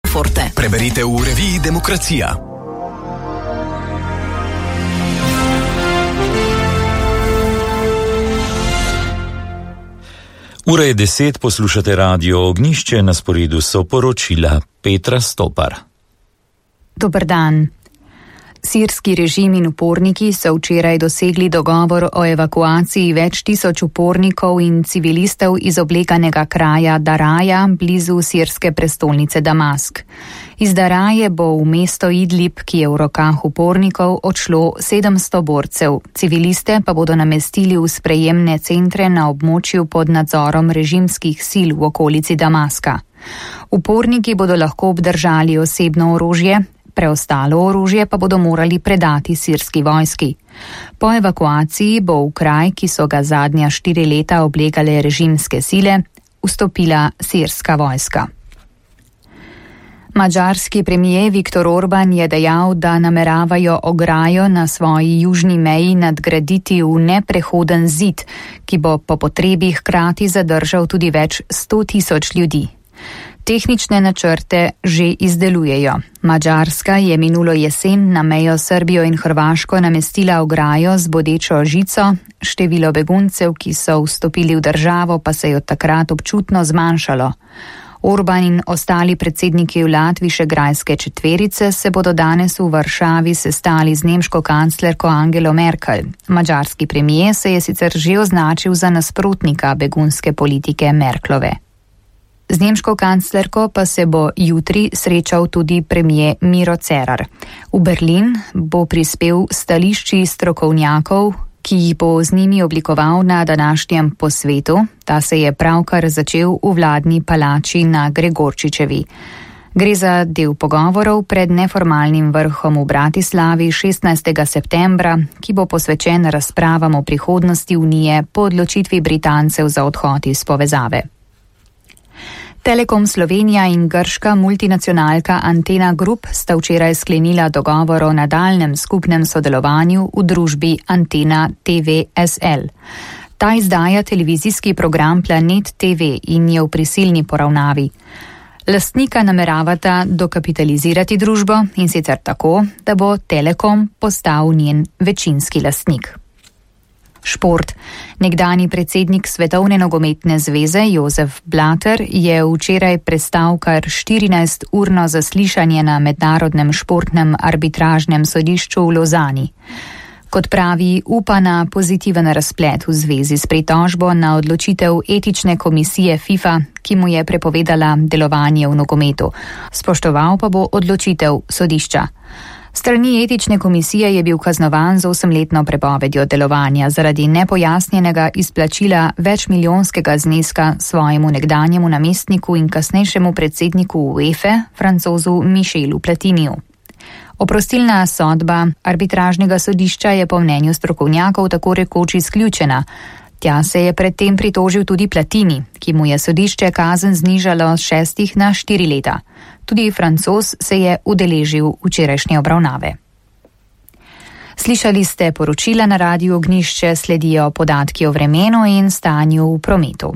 Forte. Preberite v reviji Demokracija. Ura je 10, poslušate Radio Ognjišče, na sporedu so poročila Petra Stopar. Dober dan. Sirski režim in uporniki so včeraj dosegli dogovor o evakuaciji več tisoč upornikov in civilistov iz obleganega kraja Daraja blizu sirske prestolnice Damask. Iz Daraje bo v mesto Idlib, ki je v rokah upornikov, odšlo 700 borcev. Civiliste pa bodo namestili v sprejemne centre na območju pod nadzorom režimskih sil v okolici Damaska. Uporniki bodo lahko obdržali osebno orožje, preostalo orožje pa bodo morali predati sirski vojski. Po evakuaciji bo v kraj, ki so ga zadnja 4 leta oblegale režimske sile, vstopila sirska vojska. Madžarski premijer Viktor Orban je dejal, da nameravajo ograjo na svoji južni meji nadgraditi v neprehoden zid, ki bo po potrebi hkrati zadržal tudi več 100.000 ljudi. Tehnične načrte že izdelujejo. Madžarska je minulo jesen na mejo Srbijo in Hrvaško namestila ograjo z bodečo žico, število beguncev, ki so vstopili v državo, pa se je od takrat občutno zmanjšalo. Orban in ostali predsedniki vlad Višegrajske četverice se bodo danes v Varšavi sestali z nemško kanclerko Angelo Merkel. Madžarski premijer se je sicer že označil za nasprotnika begunske politike Merklove. Z nemško kanclerko pa se bo jutri srečal tudi premijer Miro Cerar. V Berlin bo prispel stališči strokovnjakov, ki jih bo z njimi oblikoval na današnjem posvetu. Ta se je pravkar začel v vladni palači na Gregorčičevi. Gre za del pogovorov pred neformalnim vrhom v Bratislavi 16. septembra, ki bo posvečen razpravam o prihodnosti Unije po odločitvi Britancev za odhod iz povezave. Telekom Slovenija in grška multinacionalka Antena Group sta včeraj sklenila dogovor o nadaljnjem skupnem sodelovanju v družbi Antena TV SL. Ta izdaja televizijski program Planet TV in je v prisilni poravnavi. Lastnika nameravata dokapitalizirati družbo in sicer tako, da bo Telekom postal njen večinski lastnik. Šport. Nekdani predsednik Svetovne nogometne zveze Jozef Blatter je včeraj prestal kar 14-urno zaslišanje na Mednarodnem športnem arbitražnem sodišču v Lozani. Kot pravi, upa na pozitiven razplet v zvezi s pritožbo na odločitev etične komisije FIFA, ki mu je prepovedala delovanje v nogometu. Spoštoval pa bo odločitev sodišča. Strani etične komisije je bil kaznovan z 8-letno prepovedjo delovanja zaradi nepojasnjenega izplačila večmilijonskega zneska svojemu nekdanjemu namestniku in kasnejšemu predsedniku UEFA, francozu Michelu Platiniju. Oprostilna sodba arbitražnega sodišča je po mnenju strokovnjakov tako rekoč izključena. Tja se je predtem pritožil tudi Platini, ki mu je sodišče kazen znižalo z 6 na 4 leta. Tudi Francoz se je udeležil včerajšnje obravnave. Slišali ste poročila na Radiu Ognjišče, sledijo podatki o vremenu in stanju v prometu.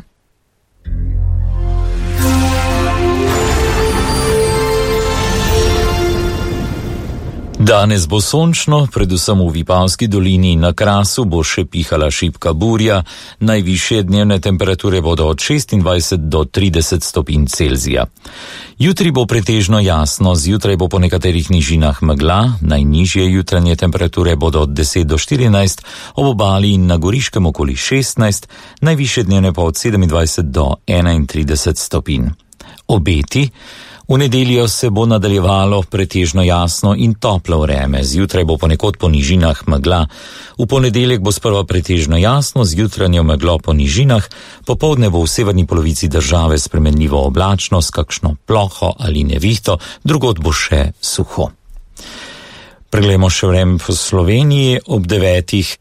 Danes bo sončno, predvsem v Vipavski dolini in na Krasu bo še pihala šibka burja, najvišje dnevne temperature bodo od 26 do 30 stopinj Celzija. Jutri bo pretežno jasno, zjutraj bo po nekaterih nižinah megla, najnižje jutranje temperature bodo od 10 do 14, ob obali in na Goriškem okoli 16, najvišje dnevne pa od 27 do 31 stopinj. Obeti. V nedeljo se bo nadaljevalo pretežno jasno in toplo vreme, zjutraj bo ponekod po nižinah megla. V ponedeljek bo sprva pretežno jasno, z jutranjo meglo po nižinah, popoldne bo v severni polovici države spremenljivo oblačno s kakšno ploho ali nevihto, drugod bo še suho. Preglejmo še vreme po Sloveniji ob 9.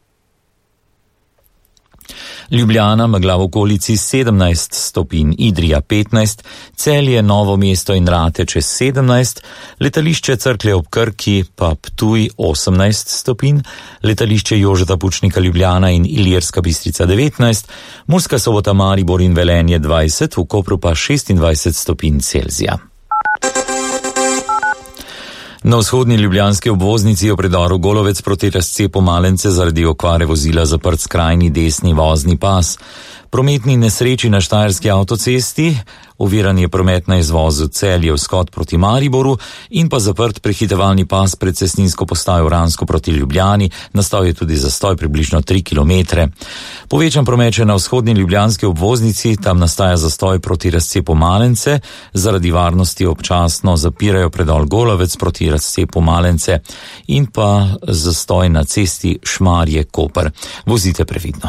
Ljubljana, megla v okolici 17 stopinj, Idrija 15, Celje, Novo mesto in Rateče 17, letališče Cerklje ob Krki pa Ptuj 18 stopinj, letališče Jožeta Pučnika Ljubljana in Ilirska Bistrica 19, Murska Sobota, Maribor in Velenje 20, v Kopru pa 26 stopinj Celzija. Na vzhodni ljubljanski obvoznici je v predoru Golovec proti razcepu Malence zaradi okvare vozila zaprt skrajni desni vozni pas. Prometni nesreči na Štajerski avtocesti, oviran je promet na izvozu Celje-Vzhod proti Mariboru in pa zaprt prehitevalni pas pred cestninsko postajo Vransko proti Ljubljani, nastal je tudi zastoj približno 3 km. Povečan promet je na vzhodni ljubljanski obvoznici, tam nastaja zastoj proti razcepu Malence, zaradi varnosti občasno zapirajo predor Golovec proti razcepu Malence in pa zastoj na cesti Šmarje-Koper. Vozite previdno.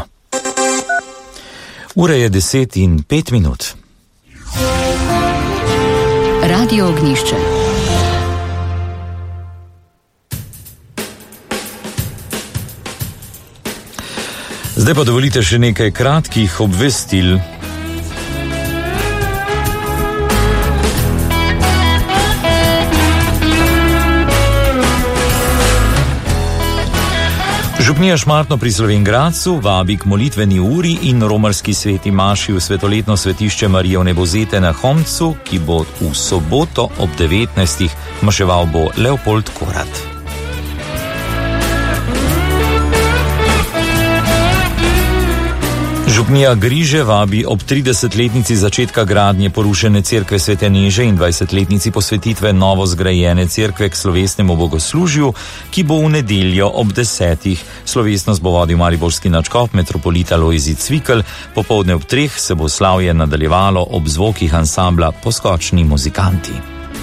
Ura je 10:05. Radio Ognjišče. Zdaj pa dovolite še nekaj kratkih obvestil. Župnija Šmartno pri Slovenj Gradcu vabi k molitveni uri in romarski sveti maši v svetoletno svetišče Marije Vnebovzete na Homcu, ki bo v soboto ob 19. Maševal bo Leopold Korat. Župnija Griže vabi ob 30-letnici začetka gradnje porušene cerkve Svete Neže in 20-letnici posvetitve novo zgrajene cerkve k slovesnemu bogoslužju, ki bo v nedeljo ob 10. Slovesnost bo vodil mariborski nadškof metropolita Lojzij Cvikl, popoldne ob 3 se bo slavje nadaljevalo ob zvokih ansambla Poskočni muzikanti.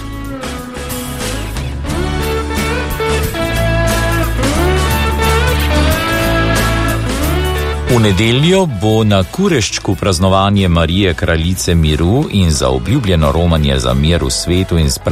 V nedeljo bo na Kureščku praznovanje Marije Kraljice miru in za obljubljeno romanje za mir v svetu in